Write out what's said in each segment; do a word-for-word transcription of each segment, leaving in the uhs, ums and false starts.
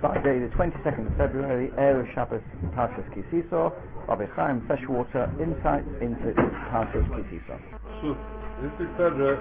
Friday, the twenty-second of February, Erev Shabbos, Parshas Ki Sisa, Rabbi Chaim Freshwater, insights into Parshas Ki Sisa. Sure. This is February.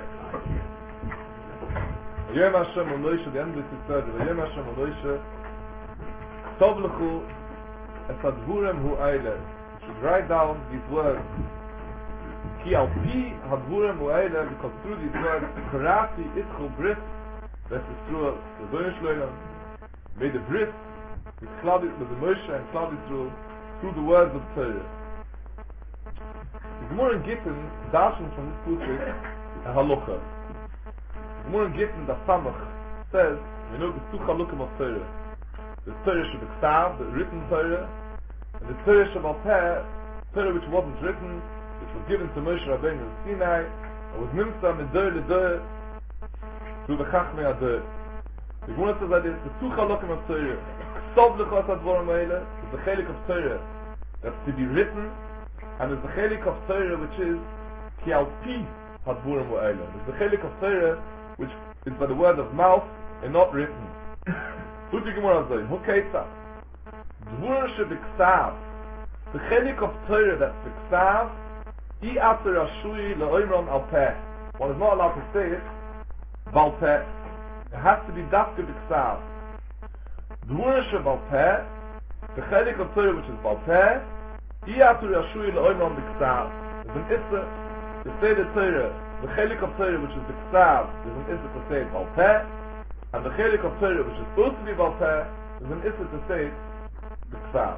Yom Hashem Moshe, the end of this is February. Yom Hashem Moshe, Tovlechu es hadvurem hu eile. You should write down these words. Ki al pi hadvurem hu eile, because through these words, Karati itchu bris, that is through the Zoyin Shloim, made a bris, with Klal with the Moshe and Klal through through the words of Torah. The Gemara in Gittin, darshan from this Pusik, a halacha. The Gemara in Gittin, the Samach, says, you know, the two halakim of Torah. The Torah Shebektav, the written Torah, and the Torah Shebalpeh, Torah which wasn't written, which was given to Moshe Rabbeinu in Sinai, and was nimsa midor lidor through the Chachmei Ador. The Gemara says that the two halakim of Torah, Ksov lechos advorim eile, is the chelik of Torah that's to be written, and is the chelik of Torah which is ki al pi hadvorim eile. It's the chelik of Torah which is by the word of mouth and not written. Who's the Gemara saying? Who keitza? Dvur shebeksav. The chelik of Torah that's beksav, I aser ashui leoimron al peh. One is not allowed to say it bal peh. It has to be dafke beksav. Dvur shebal peh, the chelik of Torah which is bal peh, I aser ashui leoimron beksav. There's an issa to say the Torah. The chelik of Torah which is beksav, there's an issa to say it bal peh. And the chelik of Torah, which is supposed to be Baal Peh, is an issa to say it B'Ksav.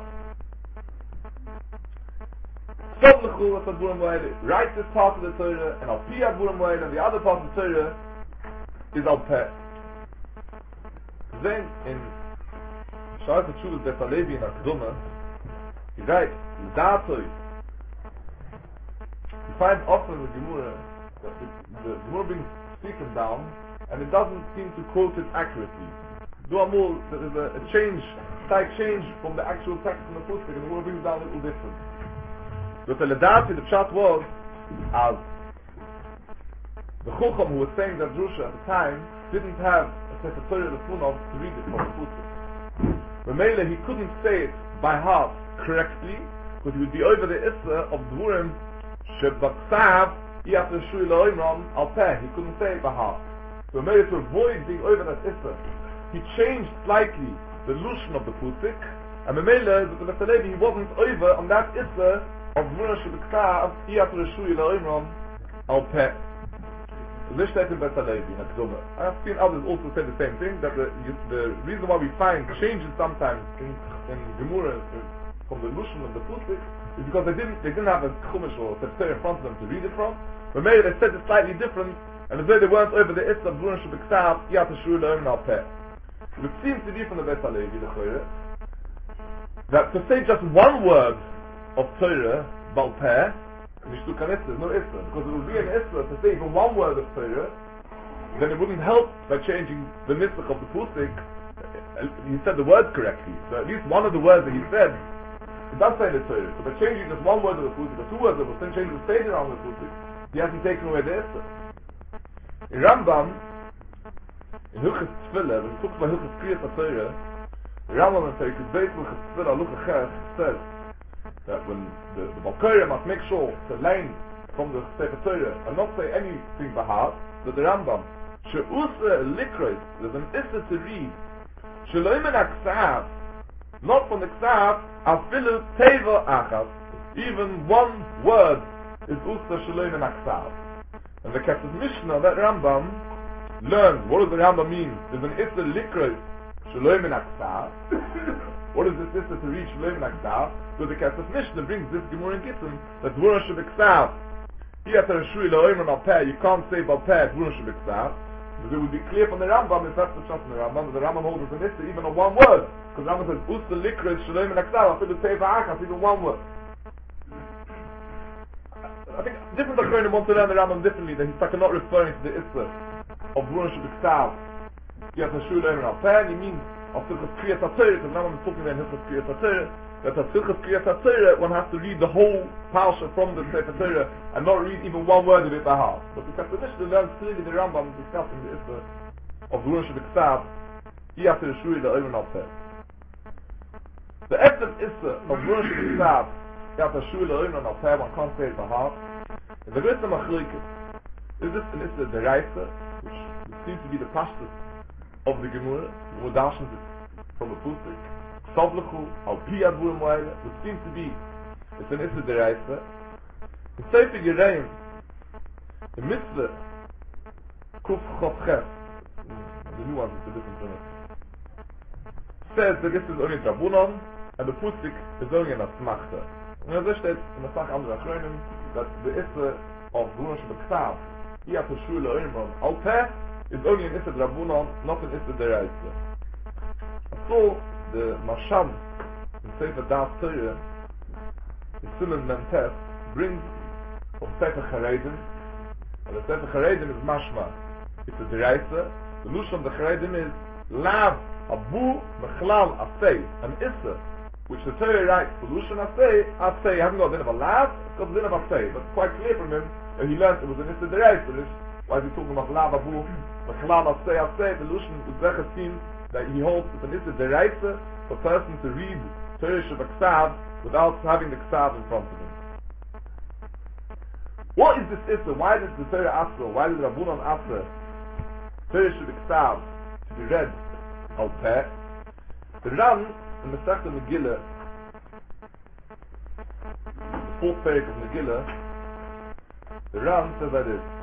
Stop L'chu as Advurim Mo'ele. Write this part of the Torah, and Al Pi Advurim Mo'ele, and the other part of the Torah is Al Peh. Then, in Sharat HaTshuvas Bet HaLevi in Akdoma, he writes, L'datoi. You find often in the Gemara, that the, the Gemara brings Sikim down, and it doesn't seem to quote it accurately. Do Amul, there is a, a change, slight change from the actual text in the Pusik, and the word brings down a little different. But the Ledati, the chat was, as the Chocham who was saying that Drusha at the time didn't have a Sefer Torah Lefunov to read it from the Pusik. Remember, he couldn't say it by heart correctly, because he would be over the Issa of Dvurim, Shebaksav, Yafter Shui Loimram, Al Peh. He couldn't say it by heart. So in order to avoid being over that issa, he changed slightly the Lushan of the Pusik, and Memele, the Vesalevi, he wasn't over on that issa of Mura Shebektav, Iyat Reshui La'imram, Al Peh. This steht in Vesalevi, in Akdoma. I have seen others also say the same thing, that the, the reason why we find changes sometimes in, in Gemura from the Lushan of the Pusik is because they didn't they didn't have a Chumash or Sefer in front of them to read it from. Memele, they said it slightly different, and as though they weren't over the Issa of Dvurim Shebeksav, Yat HaShur Le'oim Al Peh. It seems to be from the Bet HaLevi, the Choreh, that to say just one word of Torah, Bal Peh, Nishtu Kan Issa, no Issa, because it would be an Issa to say even one word of Torah, then it wouldn't help by changing the Nisach of the Pusik. He said the words correctly, so at least one of the words that he said, it does say the Torah. So by changing just one word of the Pusik, or two words of it, then changing the stage around the Pusik, he hasn't taken away the Issa. In Rambam, in Hilchos Tefillah, when he talks about Hilchos Kriyas HaTorah, Rambam in Perikut Beis Hilchos Tefillah Lucha Ches says that when the, the Balkorah must make sure to learn from the Sefer Torah and not say anything by heart, that the Rambam, She'usa Likros, there's an issa to read, She'loimen HaKsav, not from the Ksav, Afilu Teva Achas, even one word is Usa She'loimen HaKsav. And the Kesef Mishnah, that Rambam, learned what does the Rambam mean? There's an Issa Likros, Shaloim and Aksav. What is this Issa to read Shaloim and Aksav? So the Kesef Mishnah brings this Gemara in Gittin, that Dvurim Shebeksav, Iyat HaShui Lo'oimron Al Peh, you can't say Bal Peh, Dvurim Shebeksav. Because it would be clear from the Rambam, if that's the shot from the Rambam, that the Rambam holds as an Issa even on one word. Because the Rambam says, Usta Likros, Shaloim and Aksav, I feel the Teva Achas, even one word. I think different Achronim want to learn the Rambam differently, that he's like not referring to the Issa of Dvurim Shebeksav, Yat HaShur Le'oimron Al Peh, he means of Hilchos Kriyas HaTorah, because the Rambam is talking about Hilchos Kriyas HaTorah, that at Hilchos Kriyas HaTorah one has to read the whole parsha from the Sefer Torah and not read even one word of it by heart. But because the Mishnah learns clearly the Rambam discussing the Issa of Dvurim Shebeksav, Iyat HaShur Le'oimron Al Peh. The Etzem Issa of Rosh Hashanah, got a Shule Oim and Al-Peh, one can't say it by heart. And the Ritz Machloikis, is this an Issa the Reise, which seems to be the Pashtus of the Gemara, the Mudashin from the Pusik, Sovlechu, Al-Pi Adburim Waile, which seems to be, it's an Issa the Reise. In Sefer Yereim, the Mitzvah, Kuf Chot Ches, the new one is a different thing, says that this is only Drabunon, and the Pusik is only an Asmachta. And as I said in the Sach Amr Achronim, that the Issa of Dunash B'Ksav, Iyat Shul Oimron, Al-Peh, is only an Issa Drabunon, not an Issa Deraisa. So, the Masham, in Sefer Das Torah, in Simen Mentes, brings from Sefer Charedim, and the Sefer Charedim is Mashma. It's a Deraisa. The Lush of the Charedim is Lav Abu Mechlal Asay, an Issa, which the Torah writes solution Asay, Asay, hasn't got a din of a lav, it's got a din of Asay, but it's quite clear from him that he learned it was an Issa Deraisa. Why is he talking about Lav Abu Mechlal Asay Asay? The Lush of the seems that he holds it's an Issa Deraisa for a person to read Torah Shabbat without having the Ksav in front of him. What is this Issa? Why does the Torah Asa, why does Rabbunon Asa Torah Shabbat to be read Al-Peh? The Ran in the Masechta Megillah, the fourth parak of Megillah, the Ran says that is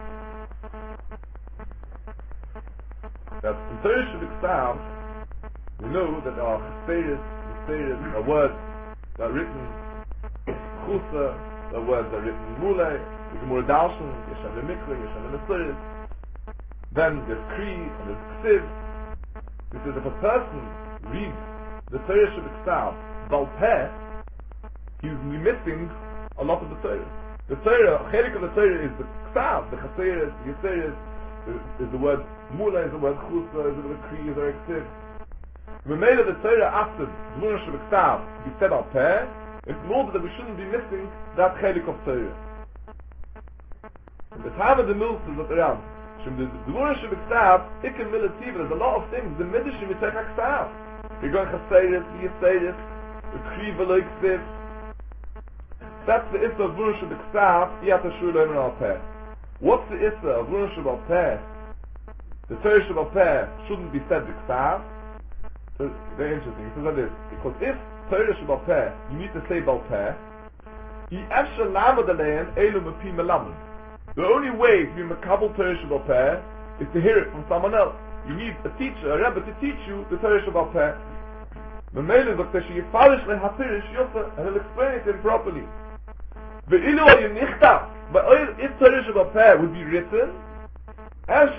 that in Torah Shabbat we know that there are Cheseiris, Cheseiris, are words that are written Chusa, the words that are written Mulei, the Gemara Dalshan, Yeshav Mikra, Yeshav Mesiris. Then there's Kri and there's Ksiv. This is if a person reads the Torah Shabbat Bal-Peh, he's missing a lot of the Torah. The Torah, Chelik of the Torah is the Ksav, the Chaseiris, the Yeseiris, is the word Mula, is the word Chusa, is the word Kri, is the word Ksiv. The Mela the Torah after Dvuna Shabbat be said Al-Peh, it's in order that we shouldn't be missing that Chelik of Torah. And the time of the Mills is at the Ram. Shem the Dvuna Shabbat, Ikim Milativ, there's a lot of things, the Midrash we take Ksav. You're going Chaseiris, the Yeseiris, the Kri V'lo Ksiv. That's the Issa of Dvuna Shabbat, Iyat Ashur Oimron Al-Peh. What's the Issa of Dvuna Shabbat? The Torah Shabbat shouldn't be said Ksav. So very interesting. He says like this, because if Torah Shabbat you need to say Bal-Peh, Yefshel Lamad Alein Elu Mepi Melamed. The only way to be Makabel Torah Shabbat is to hear it from someone else. You need a teacher, a Rebbe to teach you the Torah Shabbat. The Mele Doctor Sheyifarish LeHapirish Yosa, and he'll explain it to him properly. Ve'ilu Oyim Nichtav, but if Torah Shabbat would be written, perhaps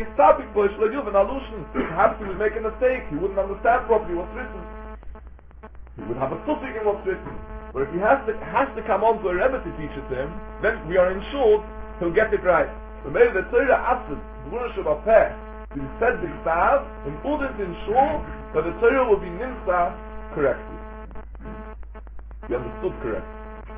he would make a mistake, he wouldn't understand properly what's written. He would have a suffix in what's written. But if he has to, has to come on to a Rebbe to teach it to him, then we are ensured he'll get it right. But maybe the Torah Asad, Dvuna Shabbat, is said the Ksav in order to ensure that the Torah will be Nimsa correctly. Be understood correctly.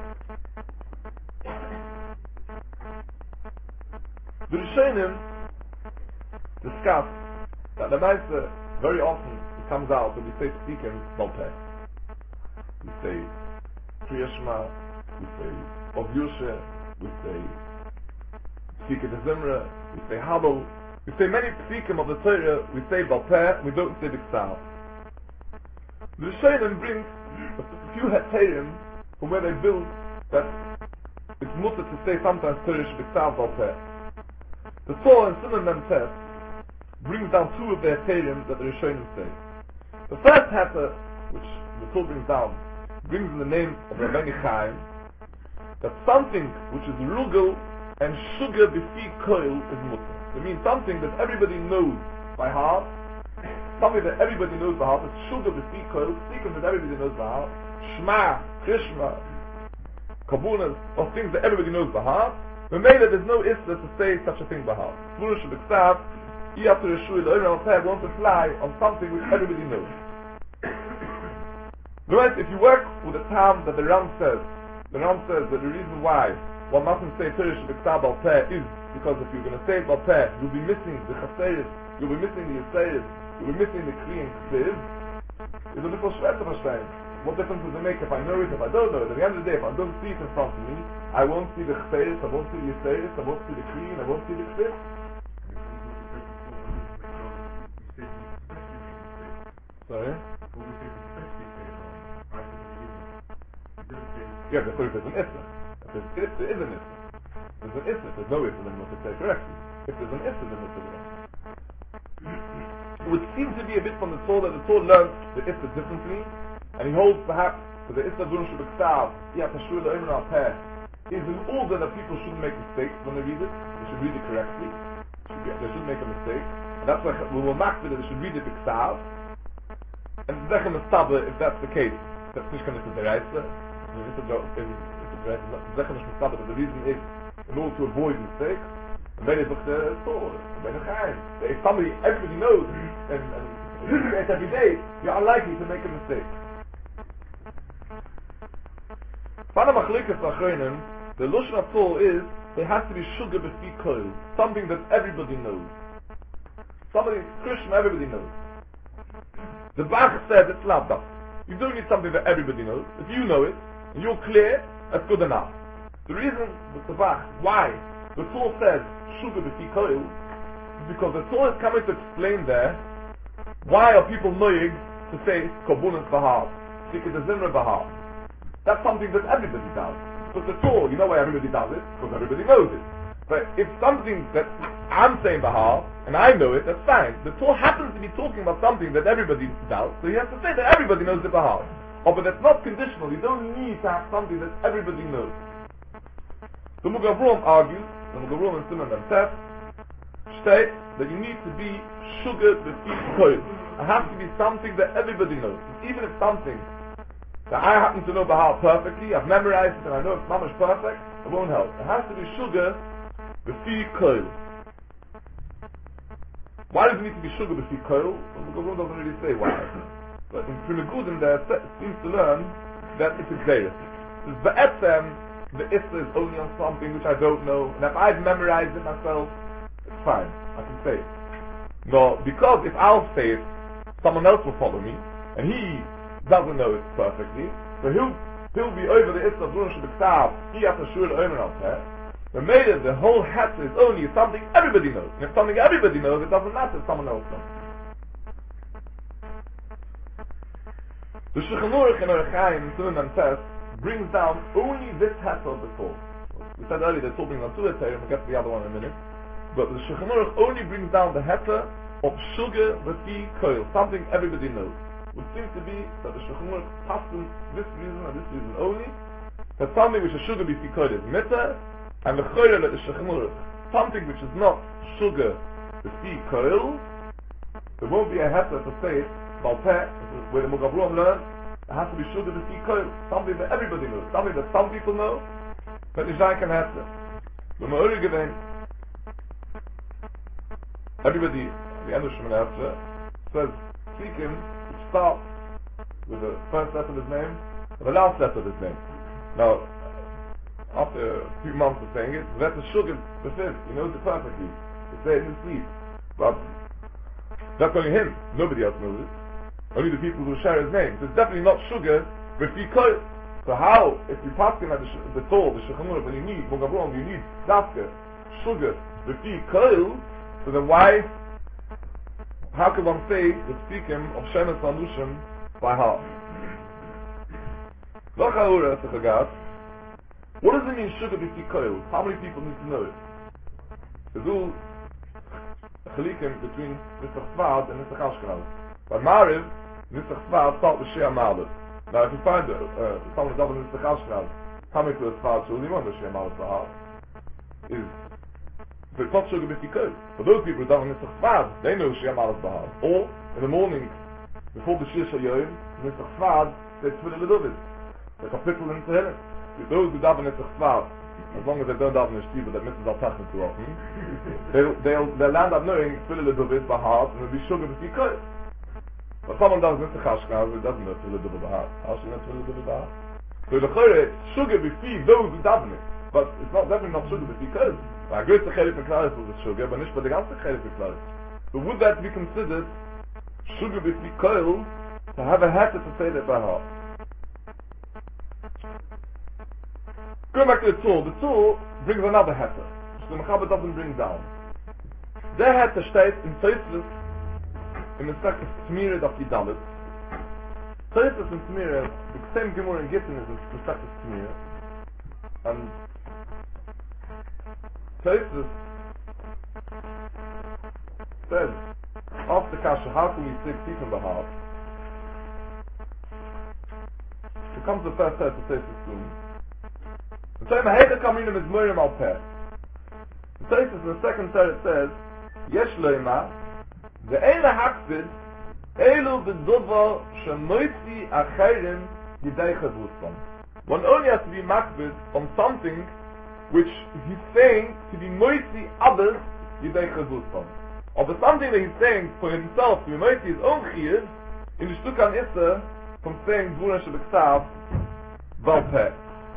The Rishonim discuss that the Maisa very often it comes out when we say speaking Bal-Peh. We say Kriya Shema, we say Ov Yoshe, we say Psikim de Zimra, we say Habel, we say many Psikim of the Torah, we say Bal-Peh, we don't say the Ksav. The Rishonim brings a few Hetayim from where they build that it's mutter to say sometimes Torah Shebiksav Bal-Peh. The Torah in Siman Mentes brings down two of their Hetayim that the Rishonim say. The first Heter, which the Torah brings down, brings in the name of Rabbeinu Chaim that something which is Rugel and Sugar B'fi Koil is mutter. It means something that everybody knows by heart, something that everybody knows by heart, is Sugar B'fi Koil, Psikim that everybody knows by heart, Shema, Krishma, Kabunas, or things that everybody knows by heart. But maybe there's no issa to say such a thing by heart. Dvuna Shabbat, Iyat Reshul Oimron wants to fly on something which everybody knows. Otherwise, if you work with a term that the Ram says, the Ram says that the reason why one mustn't say Torah Shabbat Bal-Peh is because if you're going to say it Bal-Peh, you'll be missing the Chaseiris, you'll be missing the Yeseiris, you'll be missing the Kri and Ksiv, is a little schwer to verstehen. What difference does it make if I know it, if I don't know it? At the end of the day, if I don't see it in front of me, I won't see the chseris, I won't see the yiseris, I won't see the kli, and I won't see the kfir. Sorry? Yeah, but if there's an issa. If there's, if there is an issa. There's an issa. If there's no issa, then we'll say correctly. If there's an issa, then it's a issa. It would seem to be a bit from the Torah that the Torah learns the issa differently, and he holds perhaps that the issa d'urim shebeksav, yeah, tashur le'omer al peh, is in order that people shouldn't make mistakes when they read it. They should read it correctly. Should be, they shouldn't make a mistake. And that's why we will mark that they should read it b'ksav. And Zechem Mestaber, if that's the case, that's not going to be the Reise. Zechem Mestaber, the reason is in order to avoid mistakes. And then it's the Torah, then if somebody, everybody knows, and, and you do it every day, you're unlikely to make a mistake. The Lashon HaTorah is, there has to be sugar b'fi kol, something that everybody knows. Somebody, Krishna, everybody knows. The Bach said it's lavda. You don't need something that everybody knows. If you know it, and you're clear, that's good enough. The reason with the Bach, why the Torah says sugar b'fi kol, is because the Torah is coming to explain there why are people knowing to say kobunas bahar, tikket zimra bahar. That's something that everybody does. But the Torah, you know why everybody does it? Because everybody knows it. But if something that I'm saying bahar, and I know it, that's fine. The Torah happens to be talking about something that everybody does, so he has to say that everybody knows the bahar. Oh, but that's not conditional. You don't need to have something that everybody knows. The Mugavrom argues, the Mugavrom and Simon and Tef, state that you need to be sugar b'fi kol. It has to be something that everybody knows. Even if something that I happen to know bahar perfectly, I've memorized it and I know it's mamash perfect, it won't help. It has to be sugar b'fi kol. Why does it need to be sugar b'fi kol? Well, the Gavron doesn't really say why. But in Prinagudim there seems to learn that it's a gzeiras. It's ba'etzem, the issa is only on something which I don't know, and if I've memorized it myself, it's fine, I can say it. No, because if I'll say it, someone else will follow me, and he doesn't know it perfectly, so he'll he'll be over the issa d'urim shebeksav, he has to shur le'omer al peh. But made it, the whole hat is only something everybody knows. And if something everybody knows, it doesn't matter if someone else knows. The Shulchan Aruch in Orach Chaim, Simon and Tess, brings down only this hat of the Torah. We said earlier they're talking on two Heterim, we'll get to the other one in a minute. But the Shulchan Aruch only brings down the heter of sugar b'fi kol, something everybody knows. Would seem to be that the Shulchan Aruch passes this reason and this reason only, that something which is sugar b'fi kol is mitzvah, and the choyre that the Shulchan Aruch, something which is not sugar b'fi kol, there won't be a heter to say it, Balpeh, where the Mugavrom learns, it has to be sugar b'fi kol, something that everybody knows, something that some people know, but the Zay can heter. The Ma'ori Gedein, everybody, the end of Shemoneh Esrei, says, Tzikim, which starts with the first letter of his name, and the last letter of his name. Now, after a few months of saying it, that's a sugar b'fif, he knows it perfectly. He says it in his sleep. But that's only him, nobody else knows it. Only the people who share his name. So it's definitely not sugar b'fi kol. So how, if you pass him at the, sh- the Torah, the Shulchan Aruch, when you need, Mugavrom, you need dafka, sugar b'fi kol, so then why, how can one say the speaking of Shemes Anushim by heart? What does it mean sugar b'fi kol? How many people need to know it? There's all a chalikim between Nisach Sfard and Nisach Ashkenaz. By Mariv, Nisach Sfard start with Shea Malad. Now if you find uh, uh, someone who doesn't Nisach Ashkenaz coming to a Sfard shul, you won't know Shea Malad by heart. Is but it's not sugar b'fi kol. For those people who don't know Nisach Sfard, they know Shea Malad by heart. Or in the morning, before the Shir Shal Yom, Nisach Sfard, they Tfilah L'David. The kapitel in Tehillim. Those who daven Nisach Sfard, as long as they don't daven in Shtiva, that misses al tachin too often, they'll, they'll, they'll land up knowing Tfilah L'David by heart, and it'll be sugar b'fi kol. But someone does Nisach Ashkenaz, who doesn't know Tfilah L'David by heart. How should he know Tfilah L'David by heart? So the Chore, sugar b'fi those who daven it. But it's not definitely not sugar b'fi kol. I agree with the Chelik Meklaris with sugar, but not by the ganze Chelik Meklaris. So would that be considered sugar b'fi kol to have a heter to say that by heart? Going back to the tool, the tool brings another heter, which the Mechaber doesn't bring down. Der heter steht in Tosfos, in the second Tmira of Yidalit. Tosfos in Tmira, the same Gemara in Gittin is in the second Tmira. And Tosfos says, after Kasha, how can we stick deep in the heart? It comes the first set of Tosfos soon. The time Heide Kaminim is Miriam al Peh. The Tosfos in the second set it says, Yesh Loima, the Eile Haksid, Eilu B'Dovo Shemoitzi Achayrim Yidei Chavusam. One only has to be makbid on something which he's saying to be moitzi others Yidei Chavusam. Or for something that he's saying for himself to be moitzi his own chiyuv, in the Shtukan Issa, from saying Dvura Shebeksav, Val Peh.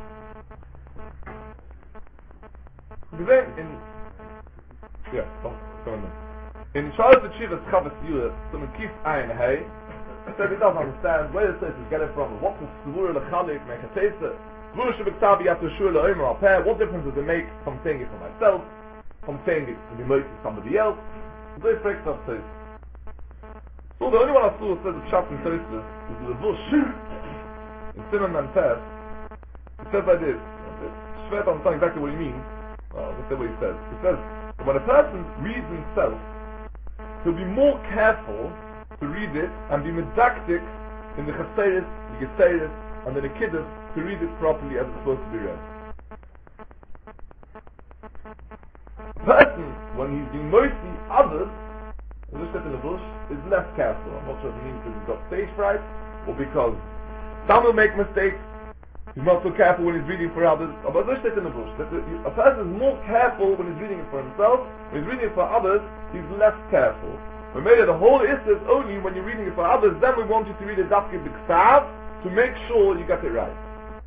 In yeah, oh, going on. In Charles the Chivas Chavas Yud, so in Kif Ayin Hey, so he doesn't understand where the Tosfos get it from. What's the Svura L'Chalik Mechatesa? Svura Shebeksav Yatu Shur L'Omer Al Peh. What difference does it make from saying it for myself, from saying it to be moitzi somebody else? So he breaks up Tosfos. So the only one I saw who says the Pshat in Tosfos is the Vush in Simon and Tef. He says like this. Shvet doesn't know exactly what he means. Uh, let's say what he says. He says that when a person reads himself, he'll be more careful to read it and be medactic in the Chaseris, the Geseris, and the Kiddush to read it properly as it's supposed to be read. A person, when he's being mostly others, as I said in the bush, is less careful. I'm not sure if he means because he's got stage fright, or because some will make mistakes. He's not so careful when he's reading for others. But as I said in the bush, that a person is more careful when he's reading it for himself. When he's reading it for others, he's less careful. We made it the whole issue is only when you're reading it for others, then we want you to read it Dafke B'Ksav to make sure you get it right.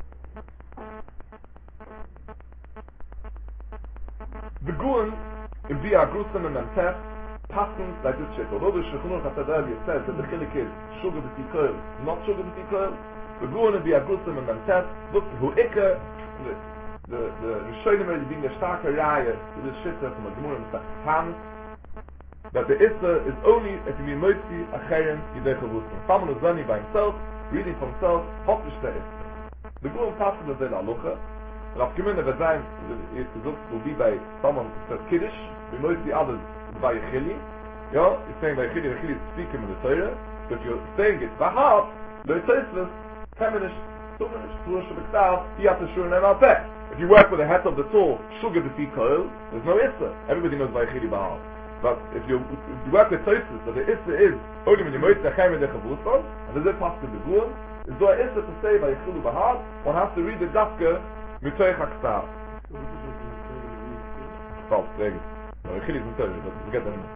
The Guan in Bia Grusim and Mentef passes like this shit. Although the Shulchan Aruch earlier says that the chilik is sugar b'tikol, not sugar b'tikol, the Guan in Bia Grusim and Mentef looks who ikke the the the Rishonim already being the starke Raya to this shit from the Gemara and Ham that the Issa is only if you mean Moitzi Achayim Yidei Chavusam. Someone who's learning by himself, reading for himself, hoffentlich the Issa. The Guan passes the Zayla Alucha. Rav Kimin of Azayim, it will be by someone who says Kiddush, we most the others by Yechili. Yeah, it's saying by Yechili, Yechili is speaking in the Torah. So if you're saying it by heart, the Tosfos, Feminish, Suminish, Flur Shebeksav, Yatu Shur Ne'em Al Peh. If you work with the head of the tool, Sugar B'Fi Koil, there's no Issa. Everybody knows by Yechili by heart. But if you, if you work with Tosfos, that the Issa is only when you most the Chayim Yidei Chavusam, and there's a pass to the Guan, is there Issa to say by Yechilu by heart, one has to read the Dafka Mitoich HaKsav. False, there you go. No, Yechili is in Torah, but we get that in.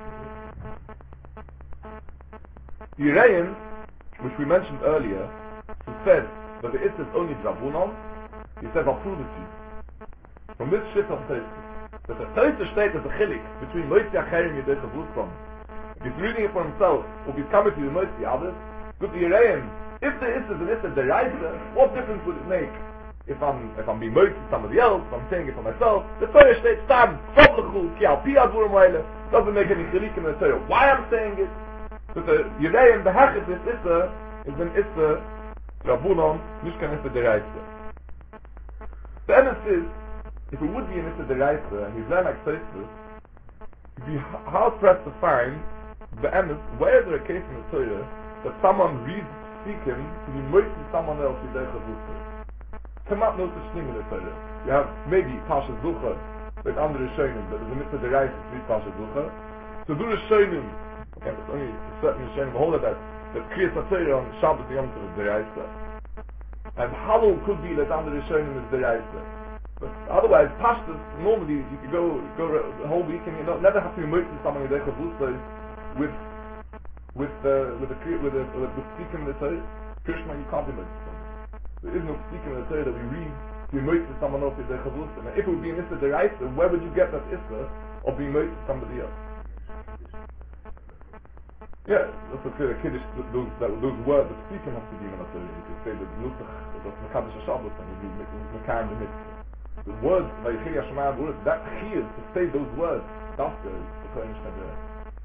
The Yereim, which we mentioned earlier, who said that the Issa is only Drabunon, he says, I'll prove it to you. From this shit of Tosfos, that the Tosfos state as a chilik between Moitzi Achayim Yidei Chavusam. If he's reading it for himself, or if he's coming to the Moitzi others, good the Yereim, if the Issa is an Issa deraisa, what difference would it make? If I'm if I'm being moitzi to somebody else, if I'm saying it for myself, the Torah states tam kvoblechu ki al pi adurim waile doesn't make any chilik in the Torah. Why I'm saying it? But the Yereim the hachis this issa is an issa rabunon nishkan issa deraisa. The emes is if it would be an issa deraisa and he's learning like Tosfos, you'd be hard pressed to find the emes where is there a case in the Torah that someone reads speaking to be moitzi someone else Yidei Chavusam. Come out no such thing in the Torah. You have maybe Pasha Zucha, like under Rishonim, but there's a mitzvah deraisa to read Pasha Zucha. So do Rishonim, okay, there's only certain Rishonim hold that that Kriyas HaTorah on Shabbos Yom Tov is deraisa. And Halal could be that under Rishonim is deraisa. But otherwise, Pashtas, normally you could go go the whole week and you don't never have to be moitzi someone Yidei Chavusam with with uh, with the with the with the speaking the Torah. Krishna, you can't be moitzi. There is no speaking in the Torah that we read to be moitzi to someone else Yidei Chavusam. And if it would be an Issa deraisa, where would you get that Issa of being moitzi to somebody else? Yeah, that's a clear Kiddush. Those that, those words, the speaking has to be in the Torah. You could say that Nusach, that's Mekadosh HaShabbos, and you be Mekayim the Mitzvah. the words, Vayichei Hashemayim V'Uretz, that chiyuv to say those words, dafka is the Kohen Shnebreh.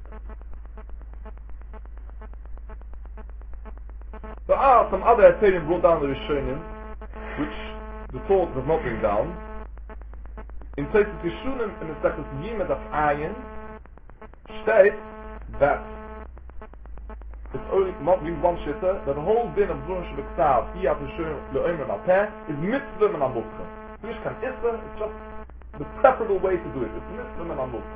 There are some other Etzeirim brought down the Rishonim, which the thought does not bring down. In Tosfos Yeshunim, in the Seches Yimeh Daf Ayin, states that it's only not being one shitta, that the whole din of Zurin Shabbat Iyat Rishonim Le'omer Malpeh is mitzvah and amukha. It's not issa, it's just the preferable way to do it. It's mitzvah and amukha.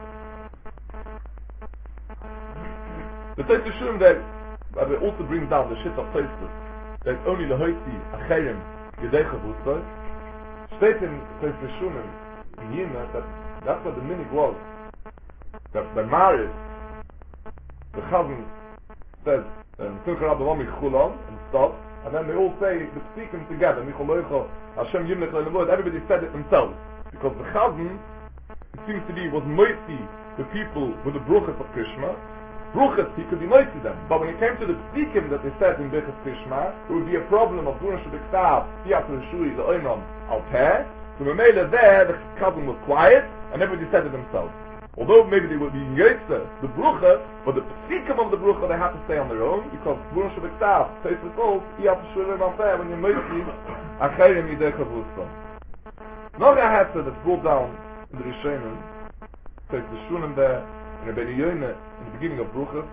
The Tosfos Yeshunim that uh, they also bring down the shit of Tosfos that only Lehoiti Acherim Yedecha V'Utzoi. States in Tosfos Yeshunim in Yimeh that that's what the minig was. That the Maris, the Chazan says, Simcha Rabbi Lami Chulon, and stops, and then they all say the speaking together, Michol Loicho, Hashem Yimnech Le'Lemod, everybody said it themselves. Because the Chazan, it seems to be, was moiti the people with the bruchas of Krishma. Bruchas, he could be moiti them. But when it came to the speaking that they said in Birchas Krishma, it would be a problem of Duran Shabbat Yat Rishui, the Oimram, Al Peh. So Mamela there, the Chazan was quiet, and everybody said it themselves. Although maybe they would be Yetzer, the Brucha, but the Psikim of the Brucha they have to stay on their own, because Duran Shabbat says the call, Yat Rishui, Al Peh, when you're moiti, Acherim Yedecha V'Utzoi. Nog a Hetzer that's brought down in the Rishonim, says the Shunim there, in the Beni Yoine, in the beginning of Bruchas.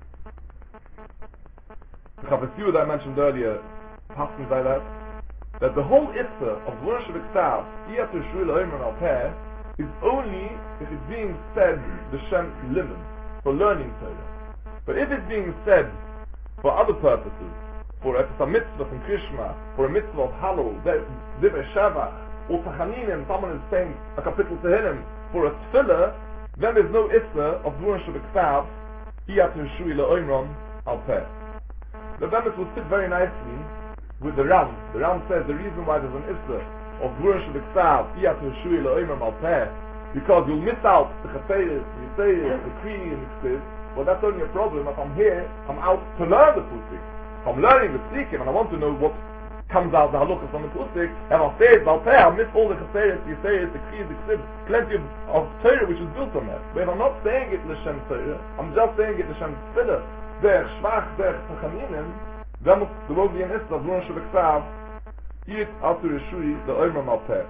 The Chavasiyu that I mentioned earlier, Paskin by that, that the whole Issa of worship itself, Iyat Rishui L'Omer Al Peh, is only if it's being said the Shem Limon, for learning Torah. But if it's being said for other purposes, for a mitzvah from Krishma, for a mitzvah of Halal, Divrei Shavach, or Tachaninim, someone is saying a kapitel to him for a tefillah, then there's no issa of Duran Shabbat Iyat Rishui L'Oimram Al Peh. The Bemis will fit very nicely with the Ram. The Ram says the reason why there's an issa of Duran Shabbat Iyat Rishui L'Oimram Al Peh, because you'll miss out the Chaseris, the Yiseris, the Kri, and the Ksiv. Well, that's only a problem if I'm here, I'm out to learn the Pusik. If I'm learning the Psikim and I want to know what comes out the halachas on the Pusik, and I'll say it, I'll pay, I'll miss all the Chaseris, the Yiseris, the Kri, the Ksiv, plenty of, of Torah which is built on that. But if I'm not saying it L'Shem Torah, I'm just saying it L'Shem Tfilah, Derech Shvach, Derech Tachaninim, then there will be an Issa of Duran Shabbat Iyat Rishui L'Oimram Al Peh.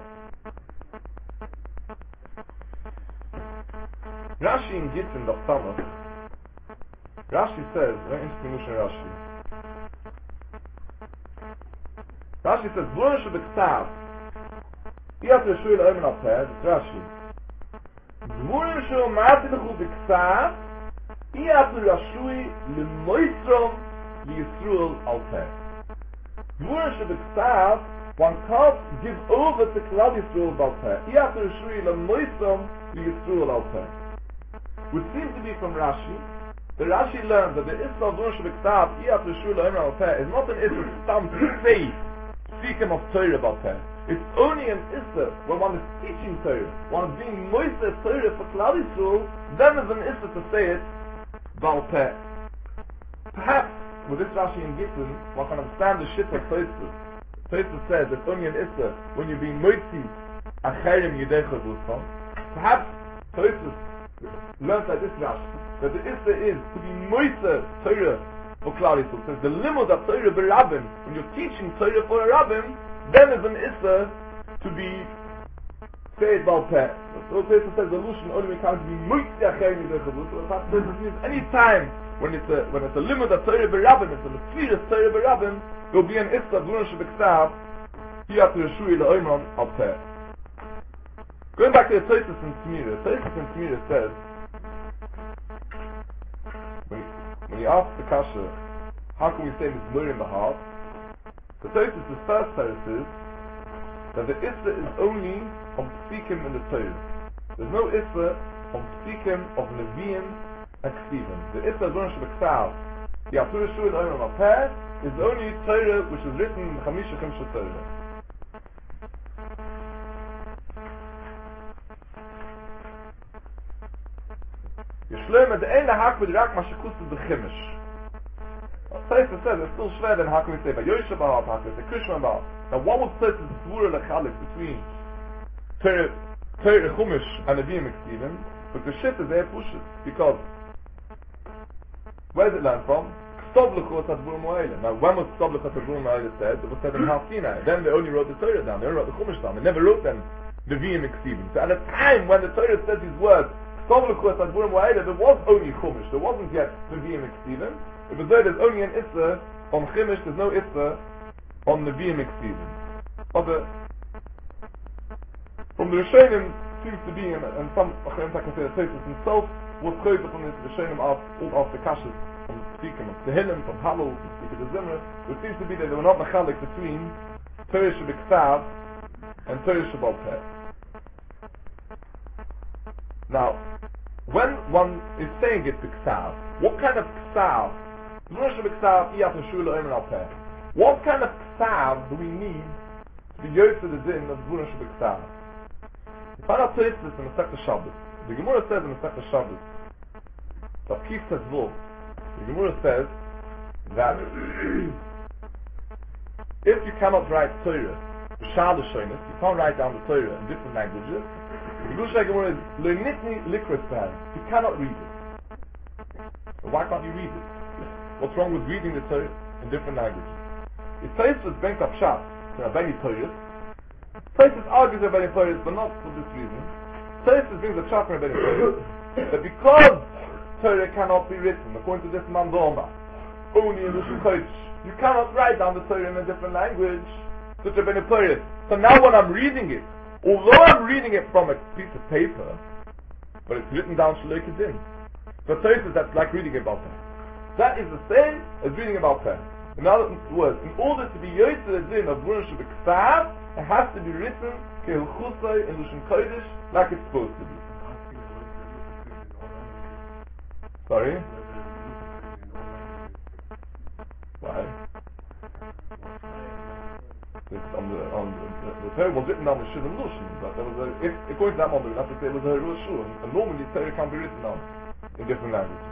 Rashi in Gittin, the Samach, Rashi says, very interesting notion Rashi. Rashi says, Duran Shabbat Iyat Rishui L'Oimram Al Peh, it's Rashi. Duran Shabbat B'Ksav Iyat Rishui L'Moisrom Yisruel Al Peh. Duran Shabbat one can't give over to Klal Yisrael Al Peh. Iyat Rishui L'Moisrom Yisruel Al Peh. Which seems to be from Rashi. The Rashi learns that the Issa of Duran Shabbat Iyat Rishui L'Oimram Al Peh is not an Issa stam to say speaking of Torah Al Peh. It's only an Issa when one is teaching Torah, one is being Moiseh Torah for Klal Yisrael, then is an Issa to say it Al Peh. Perhaps with this Rashi in Gittin, one can understand the shit of Tosfos. Tosfos says it's only an Issa when you're being Moiseh Acherim Yedecha V'Utzoi. Perhaps Tosfos learns like this Rashi, that the Issa is to be Moiseh Torah for Klal Yisrael. Says the limud of Torah b'Rabbim, when you're teaching Torah for a Rabbim, then is an Issa to be said Bal Peh. So Tosfos says the Lushan only becomes to be Moiseh Acherim Yedecha V'Utzoi. Perhaps Tosfos means any time when it's a when it's a limud of Torah b'Rabbim, it's a Mephiras Torah b'Rabbim, there will be an Issa of Duran Shabbat Iyat Rishui L'Oimram Al Peh. Going back to the Tosfos in Tzmira, Tosfos in Tzmira says, when, when he asks the Kasha, how can we say this blur in the heart? The Tosfos' first teretz is that the Issa is only of Psikim in the Torah. There's no Issa of Psikim of Nevi'im and Ksivim. The Issa of Duran Shabbat Iyat Rishui L'Oimram Al Peh is the only Torah which is written in Chamisha Chimsha Torah. Yeshleim the ene hak with rak mashikus the chimish. Tosfos says it's still schwer than how can we say by Yosha Bahal, how can we say Krishma Bahal. Now what would Tosfos svura lechalik between Torah Torah Chumash and Nevi'im Ksivim, but the shit is there pushes, because where does it learn from? Now, when was K'tov L'chot Adburim Ha'ele said? It was said in Har Sinai. Then they only wrote the Torah down, they only wrote the Chumash down, they never wrote them Nevi'im Ksivim. So at the time when the Torah said these words, K'tov L'chot Adburim Ha'ele, there was only Chumash, there wasn't yet Nevi'im Ksivim. It was there, there's only an Issa on Chumash, there's no Issa on Nevi'im Ksivim. Other from the Rishonim seems to be, and, and some Achayim can say that Tosfos himself was choivet from the Rishonim all after Kashas, from speaking of Tehillim, from Hallel, from speaking of Zimra. It seems to be that they were not mechalik between Torah Shebiksav and Torah Shebal Peh. Now, when one is saying it Biksav, what kind of Ksav? Torah Shebiksav, Iyat Neshula Omer Al Peh. What kind of Ksav do we need to be yotze the din of Torah Shebiksav? We find out Tosfos in the Masechta Shabbos. The Gemara says in the Masechta Shabbos, that Kif says Vul, the Gemara says that if you cannot write Torah, B'shal L'shonis, you can't write down the Torah in different languages, the Gemara is Lo nitni likros b'hem, you cannot read it. So why can't you read it? What's wrong with reading the Torah in different languages? It says with Benk Apshat, there are many Torahs. Tosfos argues about Rabbeinu Torahs, but not for this reason. Tosfos brings a chapter in Rabbeinu Torahs that because Torah cannot be written according to this Mandoma, only in Lashon Kodesh, you cannot write down the Torah in a different language, such as Rabbeinu Torahs. So now when I'm reading it, although I'm reading it from a piece of paper, but it's written down Shalei Kedin. So Tosfos, that's like reading about Peh. That is the same as reading about Peh. In other words, in order to be yotze the din of Torah Shebiksav, it has to be written Kehilchusay in Lashon Kodesh like it's supposed to be. Sorry? Why? It's on the on the, the Torah was written down the Shul and Lashon, but there was a, if according to that model, we have to say it was a Haru Shul, and normally Torah can be written down in different languages.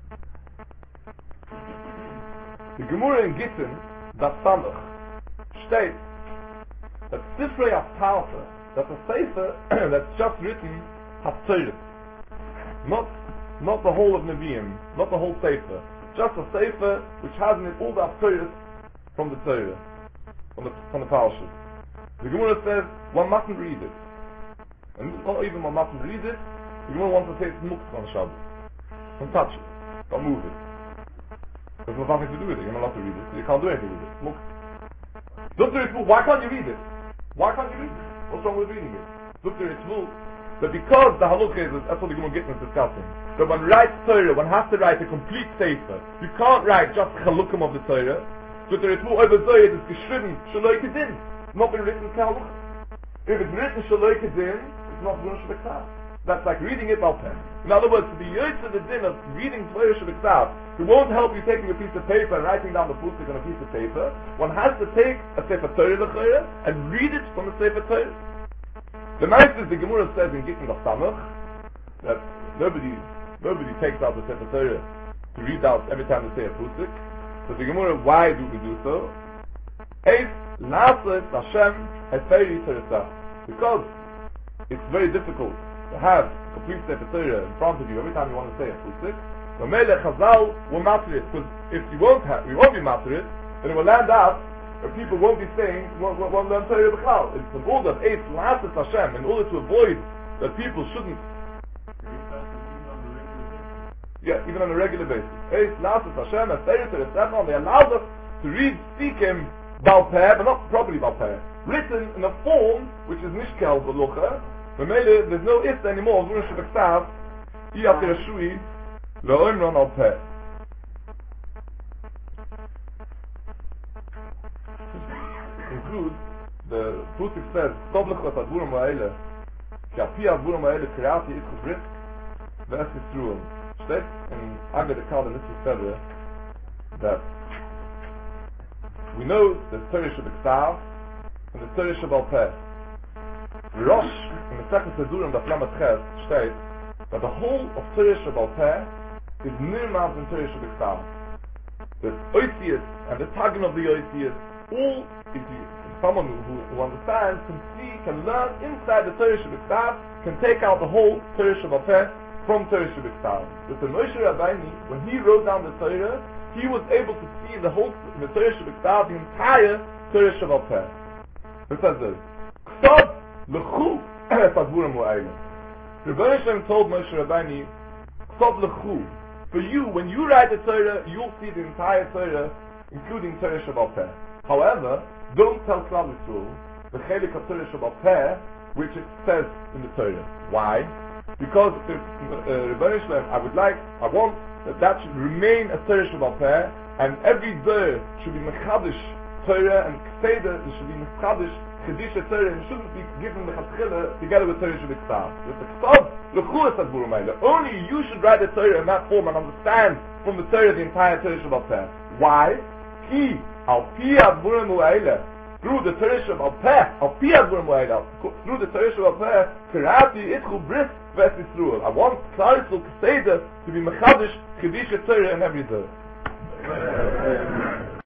The Gemara in Gittin, that Samach, states that Sifrei Haftarta, that's a sefer that's just written Haftarah, not not the whole of Nevi'im, not the whole sefer, just a sefer which has in it all the Haftarah from the Torah, from the from the Parashas. The Gemara says one mustn't read it, and not even one mustn't read it. The Gemara wants to say it's muktzah on Shabbos. Don't touch it, don't move it. There's nothing to do with it. You're not allowed to read it. So you can't do anything with it. Look. Look to it. Why can't you read it? Why can't you read it? What's wrong with reading it? Look to it. But because the halukha is, that's what the Gemara Gittin is discussing. That one writes Torah, one has to write a complete sefer. You can't write just chalukim of the Torah. So there is more over Zohar, it's geschrieben, Shaloi Kedin. It's not been written halukha. If it's written Shaloi Kedin, it's not Torah Shebiksav. That's like reading it al peh. In other words, to be yotze the din of reading Torah Shebiksav, it won't help you taking a piece of paper and writing down the pusik on a piece of paper. One has to take a Sefer Torah l'chorah and read it from the Sefer Torah. The nice is the Gemara says in Gittin Daf Samach that nobody nobody takes out the Sefer Torah to read out every time they say a pusik. So the Gemara, why do we do so? Eis laset Hashem heferi Torah, because it's very difficult to have a complete Sefer Torah in front of you every time you want to say a pusik. The Melech Chazal will matter it, because if you won't have, we won't be matter it, then it will land up and people won't be saying, won't, won't learn Torah B'chal. It's in order of Eitz L'Hasis Hashem, in order to avoid that people shouldn't, yeah, even on a regular basis. Eitz L'Hasis Hashem, and Torah, they allowed us to read Sikim Bal Peh, but not properly Bal Peh, written in a form which is Nishkel B'Lucha. There's no Is anymore, Torah Shebiksav, Iyat Rashui, Ve'omron al Peh. Includes, the Pusik says, Tovlechot Advurim Ha'ele, Ki Api Advurim Ha'ele Kreati Ischus Rik, Ve'es Yisruel. Steht in Agad Ekal and Nitzvah Fedre, that we know there's Torah Shebiksav, and there's Torah Shebal Peh. Rosh, in the second Sedurim, the Flamet Ches, states that the whole of Torah Shebal Peh is nirmaz in Torah Shebiksav. The Oisius and the Tagging of the Oisius, all is someone who, who understands can see, can learn inside the Torah Shebiktav, can take out the whole Torah Shebapeh from Torah Shebiktav. With the Moshe Rabbeinu, when he wrote down the Torah, he was able to see the whole the Torah Shebiktav, the entire Torah Shebapeh. It says this: K'tov lechu es advurim ha'elim. Rebbeinu Shem told Moshe Rabbeinu, K'tov lechu. For you, when you write the Torah, you'll see the entire Torah, including Torah Shebapeh. However, don't tell Klal Yisrael the chelik of Torah Shebapeh, which it says in the Torah. Why? Because the uh, Rebbeinu Shem, I would like, I want that that should remain a Torah Shebapeh, and every day should be mechadish Torah and Kseder. There should be mechadish Kedisha Torah, and shouldn't be given the Chatzchila together with Torah Shebiktav. With the K'tov lechu es advurim ha'elim. Only you should write the Torah in that form and understand from the Torah the entire Torah Shebapeh. Why? Ki al pi advurim ha'elim, through the Torah Shebapeh, al pi advurim ha'elim, through the Torah Shebapeh, karati itchu bris v'es Yisrael. I want Klal Yisrael Kseder to be mechadish Kedisha Torah in every day.